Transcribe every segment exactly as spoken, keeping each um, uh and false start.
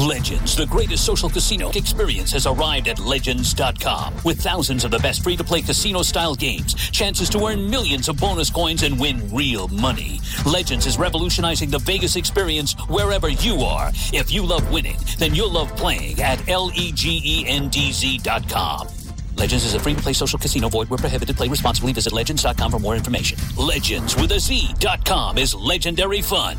Legends, the greatest social casino experience, has arrived at Legends dot com. With thousands of the best free-to-play casino-style games, chances to earn millions of bonus coins and win real money. Legends is revolutionizing the Vegas experience wherever you are. If you love winning, then you'll love playing at L-E-G-E-N-D-Z dot com. Legends is a free-to-play social casino. Void where prohibited. Play responsibly. Visit Legends dot com for more information. Legends with a Z dot com is legendary fun.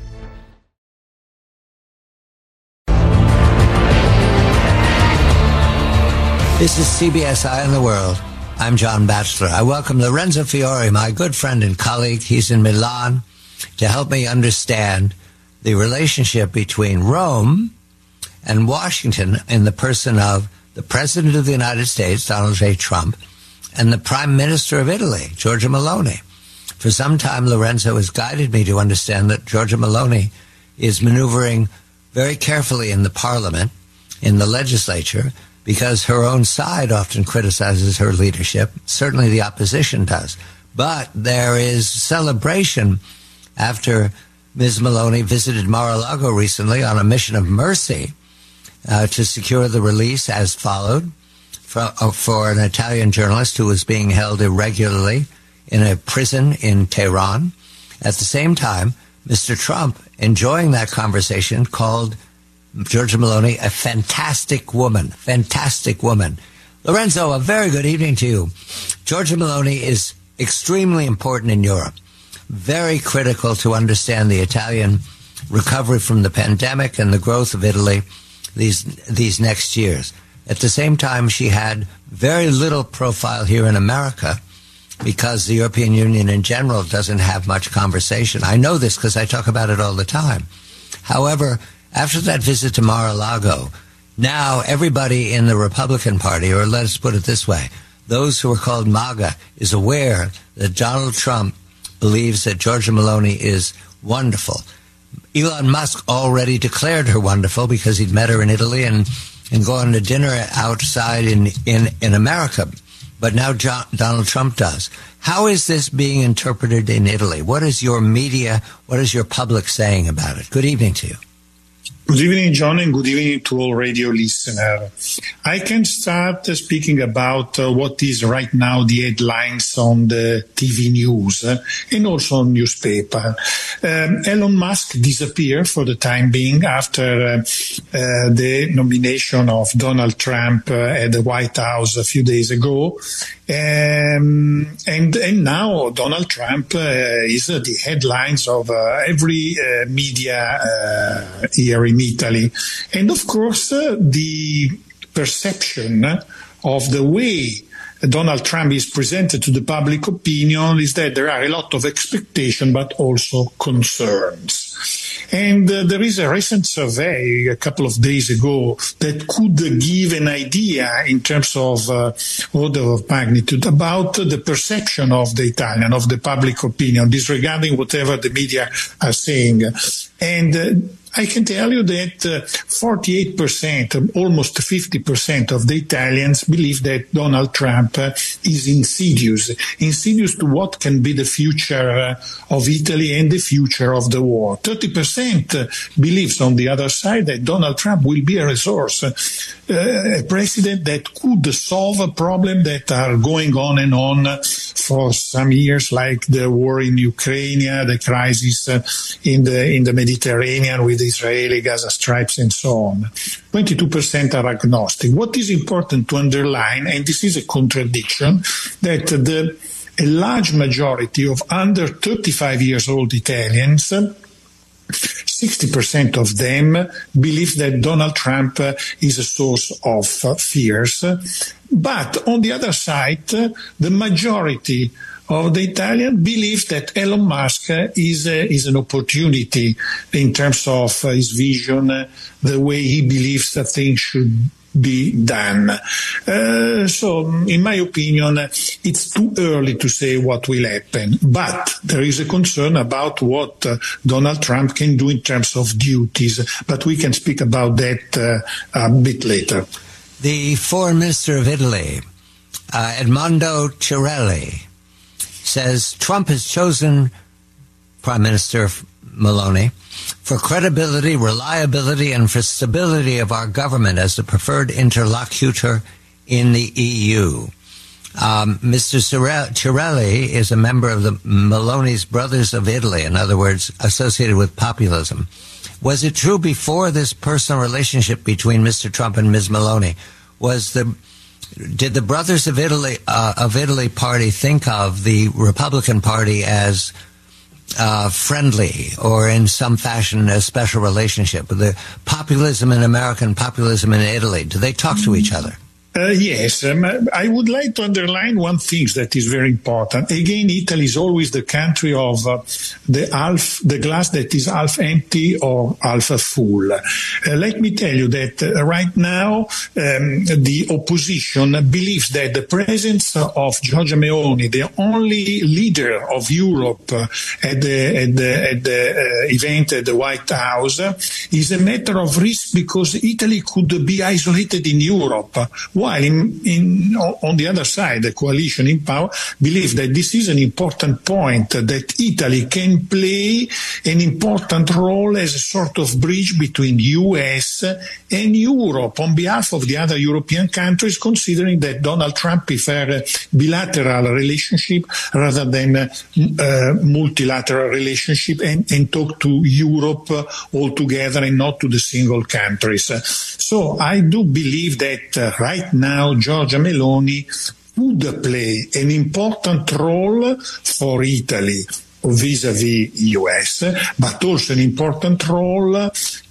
This is C B S Eye on the World. I'm John Batchelor. I welcome Lorenzo Fiore, my good friend and colleague. He's in Milan to help me understand the relationship between Rome and Washington in the person of the President of the United States, Donald J. Trump, and the Prime Minister of Italy, Giorgia Meloni. For some time, Lorenzo has guided me to understand that Giorgia Meloni is maneuvering very carefully in the parliament, in the legislature, because her own side often criticizes her leadership. Certainly the opposition does. But there is celebration after Miz Meloni visited Mar-a-Lago recently on a mission of mercy uh, to secure the release, as followed, for, uh, for an Italian journalist who was being held irregularly in a prison in Tehran. At the same time, Mister Trump, enjoying that conversation, called Giorgia Meloni a fantastic woman, fantastic woman. Lorenzo, a very good evening to you. Giorgia Meloni is extremely important in Europe, very critical to understand the Italian recovery from the pandemic and the growth of Italy these these next years. At the same time, she had very little profile here in America because the European Union in general doesn't have much conversation. I know this because I talk about it all the time. However, after that visit to Mar-a-Lago, now everybody in the Republican Party, or let's put it this way, those who are called MAGA, is aware that Donald Trump believes that Giorgia Meloni is wonderful. Elon Musk already declared her wonderful because he'd met her in Italy and, and gone to dinner outside in, in, in America. But now John, Donald Trump does. How is this being interpreted in Italy? What is your media, what is your public saying about it? Good evening to you. Good evening, John, and good evening to all radio listeners. I can start uh, speaking about uh, what is right now the headlines on the T V news uh, and also on newspaper. Um, Elon Musk disappeared for the time being after uh, uh, the nomination of Donald Trump uh, at the White House a few days ago. Um, and, and now Donald Trump uh, is uh, the headlines of uh, every uh, media uh, here in Italy. And of course, uh, the perception of the way Donald Trump is presented to the public opinion is that there are a lot of expectation, but also concerns. And uh, there is a recent survey a couple of days ago that could give an idea in terms of uh, order of magnitude about uh, the perception of the Italian, of the public opinion, disregarding whatever the media are saying. And uh, I can tell you that uh, forty-eight percent, almost fifty percent of the Italians believe that Donald Trump uh, is insidious, insidious to what can be the future uh, of Italy and the future of the world. thirty percent uh, believes on the other side that Donald Trump will be a resource, uh, a president that could solve a problem that are going on and on for some years, like the war in Ukraine, the crisis uh, in the in the Mediterranean with the Israeli Gaza stripes and so on. twenty-two percent are agnostic. What is important to underline, and this is a contradiction, that the a large majority of under thirty-five years old Italians, sixty percent of them believe that Donald Trump is a source of fears. But on the other side, the majority of the Italian believe that Elon Musk is a, is an opportunity in terms of his vision, the way he believes that things should be done. Uh, so, in my opinion, it's too early to say what will happen. But there is a concern about what uh, Donald Trump can do in terms of duties. But we can speak about that uh, a bit later. The Foreign Minister of Italy, uh, Edmondo Cirelli, says Trump has chosen Prime Minister Meloni, for credibility, reliability, and for stability of our government as the preferred interlocutor in the E U. Um, Mister Cirelli is a member of the Meloni's Brothers of Italy, in other words, associated with populism. Was it true before this personal relationship between Mister Trump and Miz Meloni? Was the did the Brothers of Italy uh, of Italy party think of the Republican Party as uh, friendly or in some fashion a special relationship? The populism in America and populism in Italy, do they talk to each other? Uh, yes, um, I would like to underline one thing that is very important. Again, Italy is always the country of uh, the half, the glass that is half empty or half full. Uh, let me tell you that uh, right now um, the opposition believes that the presence of Giorgia Meloni, the only leader of Europe uh, at the, at the, at the uh, event at the White House, uh, is a matter of risk because Italy could be isolated in Europe. While in, in, on the other side, the coalition in power believes that this is an important point, that Italy can play an important role as a sort of bridge between U S and Europe on behalf of the other European countries, considering that Donald Trump prefers a bilateral relationship rather than a, a multilateral relationship and, and talk to Europe altogether and not to the single countries. So I do believe that uh, right now Giorgia Meloni would play an important role for Italy vis-à-vis U S, but also an important role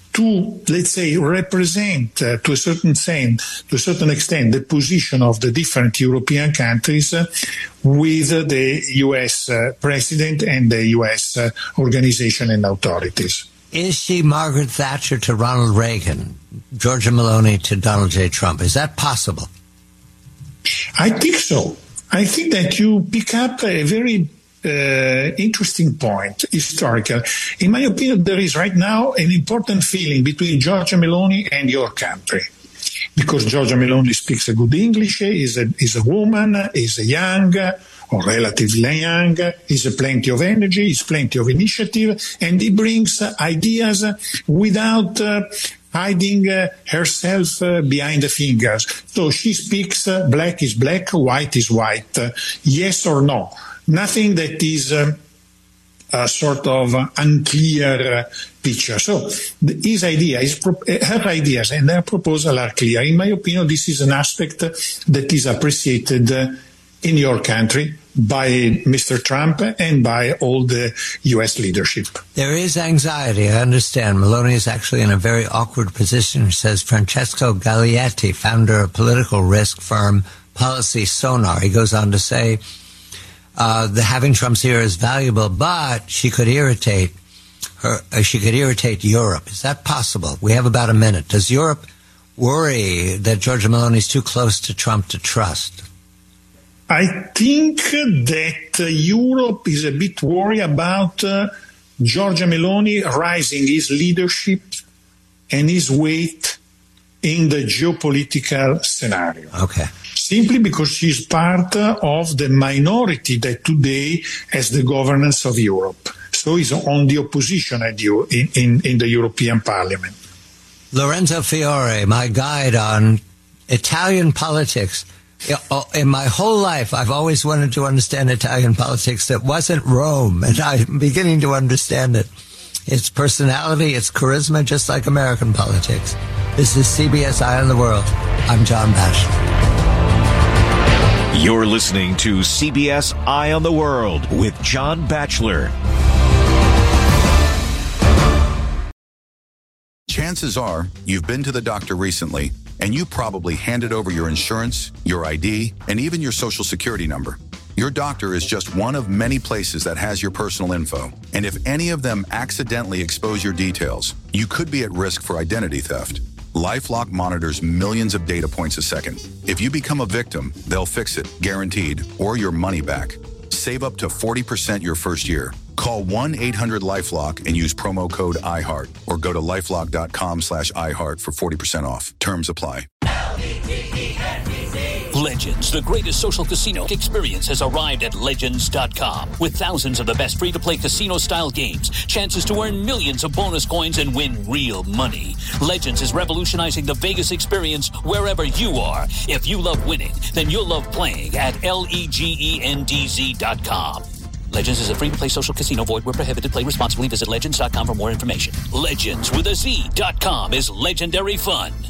to, let's say, represent uh, to a certain extent, to a certain extent, the position of the different European countries uh, with uh, the U S uh, president and the U S uh, organization and authorities. Is she Margaret Thatcher to Ronald Reagan, Giorgia Meloni to Donald J. Trump? Is that possible? I think so. I think that you pick up a very uh, interesting point, historical. In my opinion, there is right now an important feeling between Giorgia Meloni and your country. Because Giorgia Meloni speaks a good English, is a, is a woman, is a young, or relatively young, is a plenty of energy, is plenty of initiative, and he brings uh, ideas without uh, hiding uh, herself uh, behind the fingers. So she speaks, uh, black is black, white is white, uh, yes or no. Nothing that is uh, a sort of unclear uh, picture. So the, his idea, his pro- her ideas and her proposal are clear. In my opinion, this is an aspect that is appreciated uh, in your country by Mister Trump and by all the U S leadership. There is anxiety, I understand. Meloni is actually in a very awkward position, says Francesco Gaglietti, founder of political risk firm Policy Sonar. He goes on to say, uh, the having Trump's here is valuable, but she could irritate her, uh, she could irritate Europe. Is that possible? We have about a minute. Does Europe worry that Giorgia Meloni is too close to Trump to trust? I think that uh, Europe is a bit worried about uh, Giorgia Meloni rising his leadership and his weight in the geopolitical scenario. Okay. Simply because she's part uh, of the minority that today has the governance of Europe. So is on the opposition at you in, in, in the European Parliament. Lorenzo Fiore, my guide on Italian politics. In my whole life, I've always wanted to understand Italian politics that wasn't Rome, and I'm beginning to understand it. Its personality, its charisma, just like American politics. This is C B S Eye on the World. I'm John Batchelor. You're listening to C B S Eye on the World with John Batchelor. Chances are you've been to the doctor recently, and you probably handed over your insurance, your I D, and even your social security number. Your doctor is just one of many places that has your personal info. And if any of them accidentally expose your details, you could be at risk for identity theft. LifeLock monitors millions of data points a second. If you become a victim, they'll fix it, guaranteed, or your money back. Save up to forty percent your first year. Call one eight hundred LifeLock and use promo code iHeart or go to lifelock.com slash iHeart for forty percent off. Terms apply. Legends, the greatest social casino experience, has arrived at Legends dot com. With thousands of the best free-to-play casino-style games, chances to earn millions of bonus coins and win real money. Legends is revolutionizing the Vegas experience wherever you are. If you love winning, then you'll love playing at L-E-G-E-N-D-Z dot com. Legends is a free-to-play social casino. Void where prohibited. Play responsibly. Visit Legends dot com for more information. Legends with a Z dot com is legendary fun.